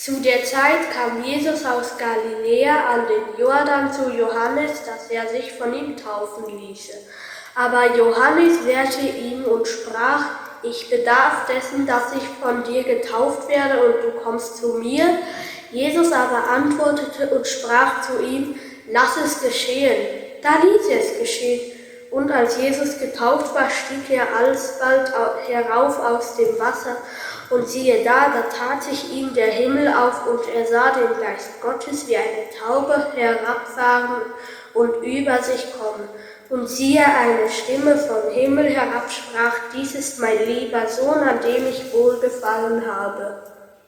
Zu der Zeit kam Jesus aus Galiläa an den Jordan zu Johannes, dass er sich von ihm taufen ließe. Aber Johannes wehrte ihm und sprach: Ich bedarf dessen, dass ich von dir getauft werde, und du kommst zu mir. Jesus aber antwortete und sprach zu ihm: Lass es geschehen. Da ließ er es geschehen. Und als Jesus getauft war, stieg er alsbald herauf aus dem Wasser. Und siehe da tat sich ihm der Himmel auf, und er sah den Geist Gottes wie eine Taube herabfahren und über sich kommen. Und siehe, eine Stimme vom Himmel herab sprach: Dies ist mein lieber Sohn, an dem ich wohlgefallen habe.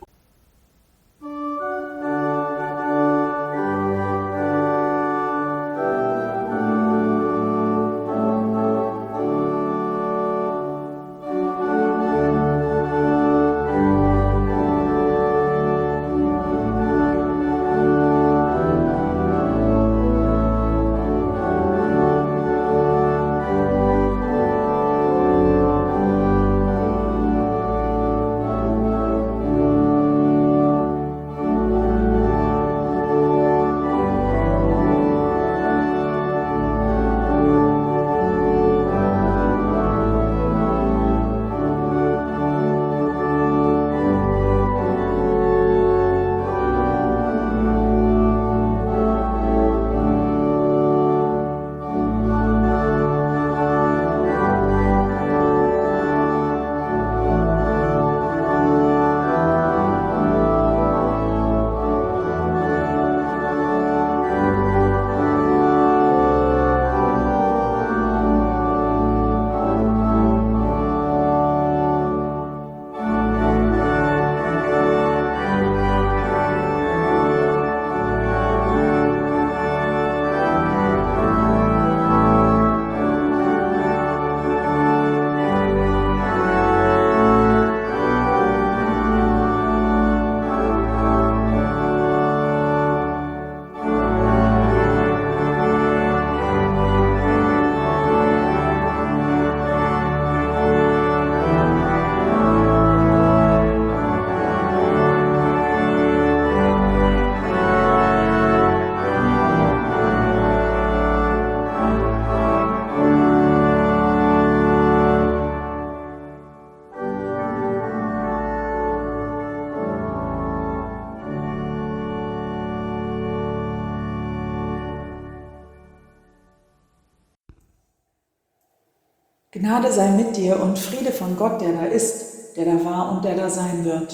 Gnade sei mit dir und Friede von Gott, der da ist, der da war und der da sein wird.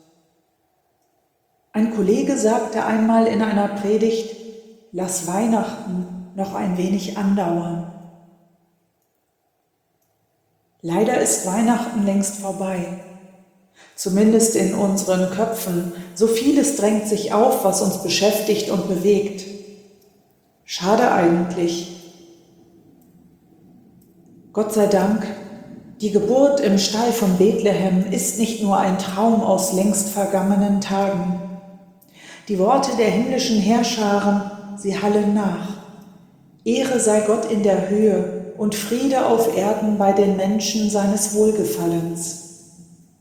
Ein Kollege sagte einmal in einer Predigt: Lass Weihnachten noch ein wenig andauern. Leider ist Weihnachten längst vorbei, zumindest in unseren Köpfen. So vieles drängt sich auf, was uns beschäftigt und bewegt. Schade eigentlich. Gott sei Dank, die Geburt im Stall von Bethlehem ist nicht nur ein Traum aus längst vergangenen Tagen. Die Worte der himmlischen Heerscharen, sie hallen nach. Ehre sei Gott in der Höhe und Friede auf Erden bei den Menschen seines Wohlgefallens.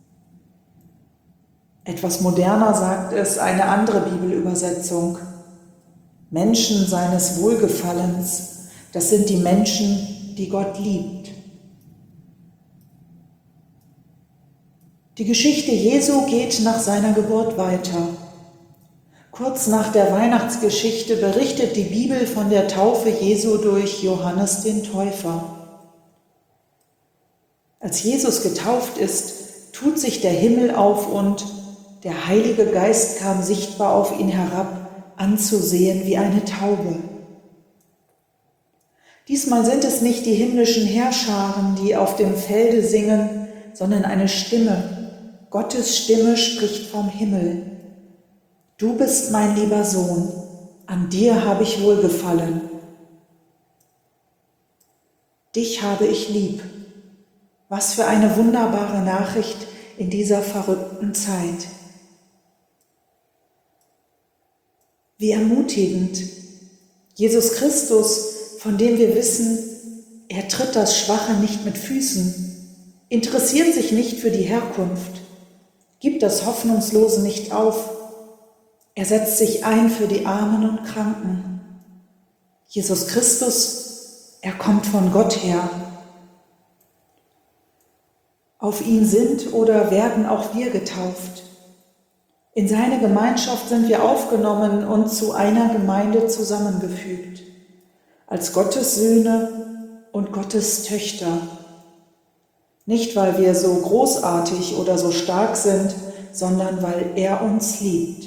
Etwas moderner sagt es eine andere Bibelübersetzung. Menschen seines Wohlgefallens, das sind die Menschen, die Gott liebt. Die Geschichte Jesu geht nach seiner Geburt weiter. Kurz nach der Weihnachtsgeschichte berichtet die Bibel von der Taufe Jesu durch Johannes den Täufer. Als Jesus getauft ist, tut sich der Himmel auf und der Heilige Geist kam sichtbar auf ihn herab, anzusehen wie eine Taube. Diesmal sind es nicht die himmlischen Heerscharen, die auf dem Felde singen, sondern eine Stimme. Gottes Stimme spricht vom Himmel. Du bist mein lieber Sohn, an dir habe ich wohlgefallen. Dich habe ich lieb. Was für eine wunderbare Nachricht in dieser verrückten Zeit. Wie ermutigend. Jesus Christus, von dem wir wissen, er tritt das Schwache nicht mit Füßen, interessiert sich nicht für die Herkunft, gibt das Hoffnungslose nicht auf, Er setzt sich ein für die Armen und Kranken. Jesus Christus, er kommt von Gott her. Auf ihn sind oder werden auch wir getauft. In seine Gemeinschaft sind wir aufgenommen und zu einer Gemeinde zusammengefügt, als Gottes Söhne und Gottes Töchter. Nicht, weil wir so großartig oder so stark sind, sondern weil er uns liebt.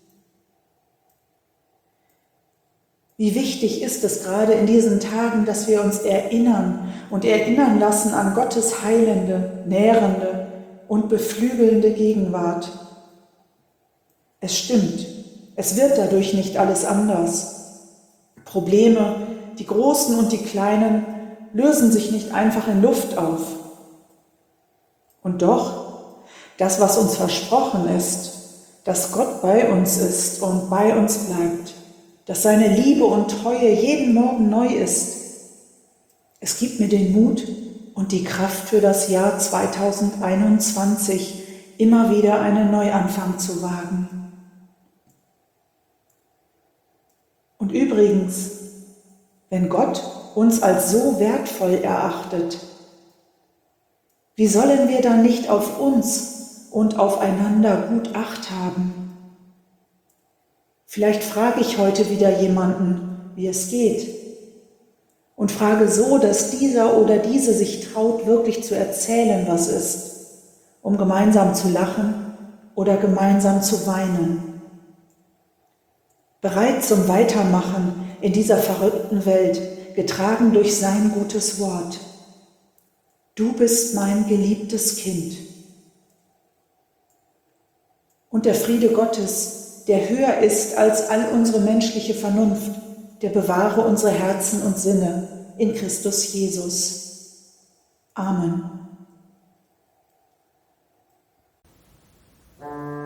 Wie wichtig ist es gerade in diesen Tagen, dass wir uns erinnern und erinnern lassen an Gottes heilende, nährende und beflügelnde Gegenwart. Es stimmt, es wird dadurch nicht alles anders. Probleme, die großen und die kleinen, lösen sich nicht einfach in Luft auf. Und doch, das, was uns versprochen ist, dass Gott bei uns ist und bei uns bleibt, dass seine Liebe und Treue jeden Morgen neu ist. Es gibt mir den Mut und die Kraft für das Jahr 2021, immer wieder einen Neuanfang zu wagen. Und übrigens, wenn Gott uns als so wertvoll erachtet, wie sollen wir dann nicht auf uns und aufeinander gut Acht haben? Vielleicht frage ich heute wieder jemanden, wie es geht, und frage so, dass dieser oder diese sich traut, wirklich zu erzählen, was ist, um gemeinsam zu lachen oder gemeinsam zu weinen. Bereit zum Weitermachen in dieser verrückten Welt, getragen durch sein gutes Wort. Du bist mein geliebtes Kind. Und der Friede Gottes, der höher ist als all unsere menschliche Vernunft, der bewahre unsere Herzen und Sinne in Christus Jesus. Amen.